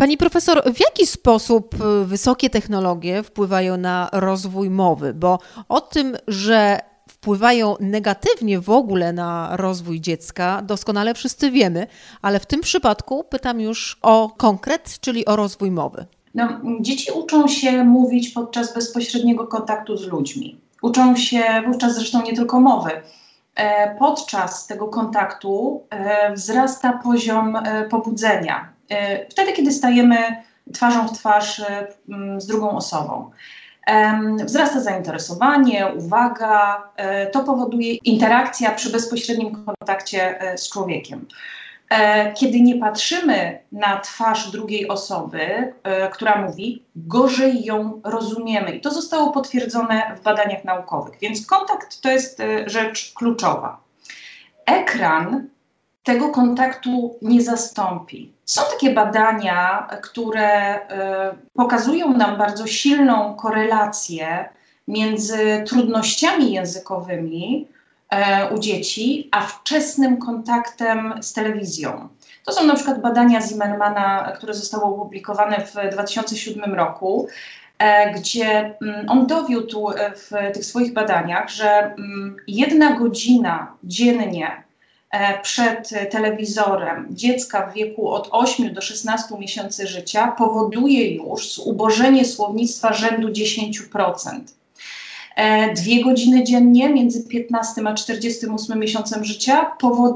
Pani profesor, w jaki sposób wysokie technologie wpływają na rozwój mowy? Bo o tym, że wpływają negatywnie w ogóle na rozwój dziecka, doskonale wszyscy wiemy, ale w tym przypadku pytam już o konkret, czyli o rozwój mowy. Dzieci uczą się mówić podczas bezpośredniego kontaktu z ludźmi. Uczą się wówczas zresztą nie tylko mowy. Podczas tego kontaktu wzrasta poziom pobudzenia. Wtedy, kiedy stajemy twarzą w twarz z drugą osobą. Wzrasta zainteresowanie, uwaga. To powoduje interakcja przy bezpośrednim kontakcie z człowiekiem. Kiedy nie patrzymy na twarz drugiej osoby, która mówi, gorzej ją rozumiemy. I to zostało potwierdzone w badaniach naukowych. Więc kontakt to jest rzecz kluczowa. Ekran tego kontaktu nie zastąpi. Są takie badania, które pokazują nam bardzo silną korelację między trudnościami językowymi u dzieci, a wczesnym kontaktem z telewizją. To są na przykład badania Zimmermana, które zostały opublikowane w 2007 roku, gdzie on dowiódł w tych swoich badaniach, że 1 godzina dziennie przed telewizorem dziecka w wieku od 8 do 16 miesięcy życia powoduje już zubożenie słownictwa rzędu 10%. 2 godziny dziennie między 15 a 48 miesiącem życia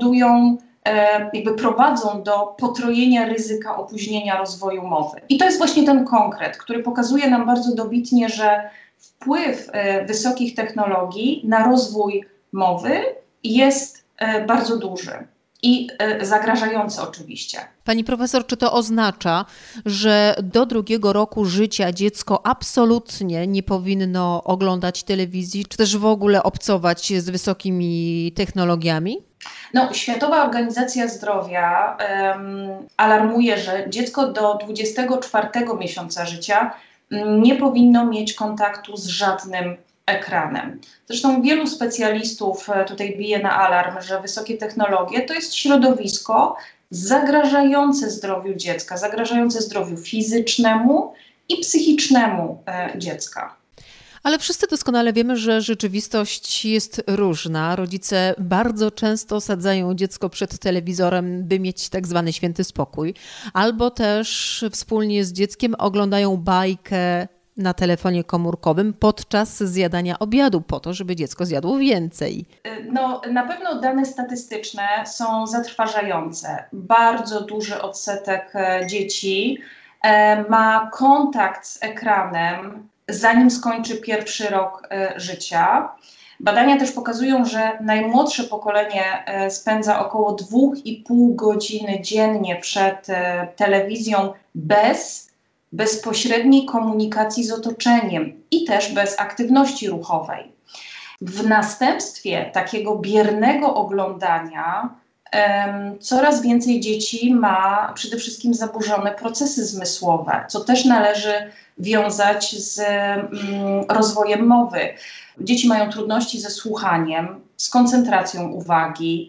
prowadzą do potrojenia ryzyka opóźnienia rozwoju mowy. I to jest właśnie ten konkret, który pokazuje nam bardzo dobitnie, że wpływ wysokich technologii na rozwój mowy jest bardzo duży i zagrażający oczywiście. Pani profesor, czy to oznacza, że do 2 roku życia dziecko absolutnie nie powinno oglądać telewizji, czy też w ogóle obcować z wysokimi technologiami? Światowa Organizacja Zdrowia alarmuje, że dziecko do 24 miesiąca życia nie powinno mieć kontaktu z żadnym ekranem. Zresztą wielu specjalistów tutaj bije na alarm, że wysokie technologie to jest środowisko zagrażające zdrowiu dziecka, zagrażające zdrowiu fizycznemu i psychicznemu dziecka. Ale wszyscy doskonale wiemy, że rzeczywistość jest różna. Rodzice bardzo często sadzają dziecko przed telewizorem, by mieć tak zwany święty spokój. Albo też wspólnie z dzieckiem oglądają bajkę na telefonie komórkowym podczas zjadania obiadu, po to, żeby dziecko zjadło więcej. Na pewno dane statystyczne są zatrważające. Bardzo duży odsetek dzieci ma kontakt z ekranem, zanim skończy 1. rok życia. Badania też pokazują, że najmłodsze pokolenie spędza około 2,5 godziny dziennie przed telewizją bez bezpośredniej komunikacji z otoczeniem i też bez aktywności ruchowej. W następstwie takiego biernego oglądania coraz więcej dzieci ma przede wszystkim zaburzone procesy zmysłowe, co też należy wiązać z rozwojem mowy. Dzieci mają trudności ze słuchaniem, z koncentracją uwagi,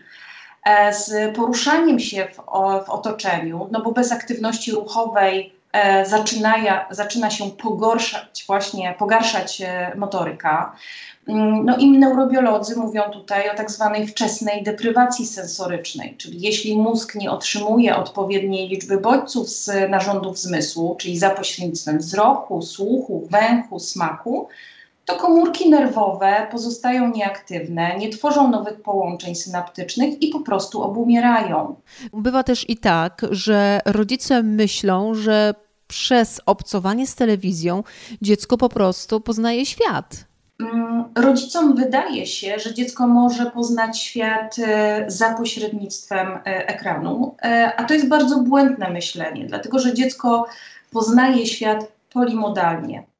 z poruszaniem się w otoczeniu, bo bez aktywności ruchowej zaczyna się pogarszać motoryka. I neurobiolodzy mówią tutaj o tak zwanej wczesnej deprywacji sensorycznej, czyli jeśli mózg nie otrzymuje odpowiedniej liczby bodźców z narządów zmysłu, czyli za pośrednictwem wzroku, słuchu, węchu, smaku, to komórki nerwowe pozostają nieaktywne, nie tworzą nowych połączeń synaptycznych i po prostu obumierają. Bywa też i tak, że rodzice myślą, że przez obcowanie z telewizją dziecko po prostu poznaje świat. Rodzicom wydaje się, że dziecko może poznać świat za pośrednictwem ekranu, a to jest bardzo błędne myślenie, dlatego że dziecko poznaje świat polimodalnie.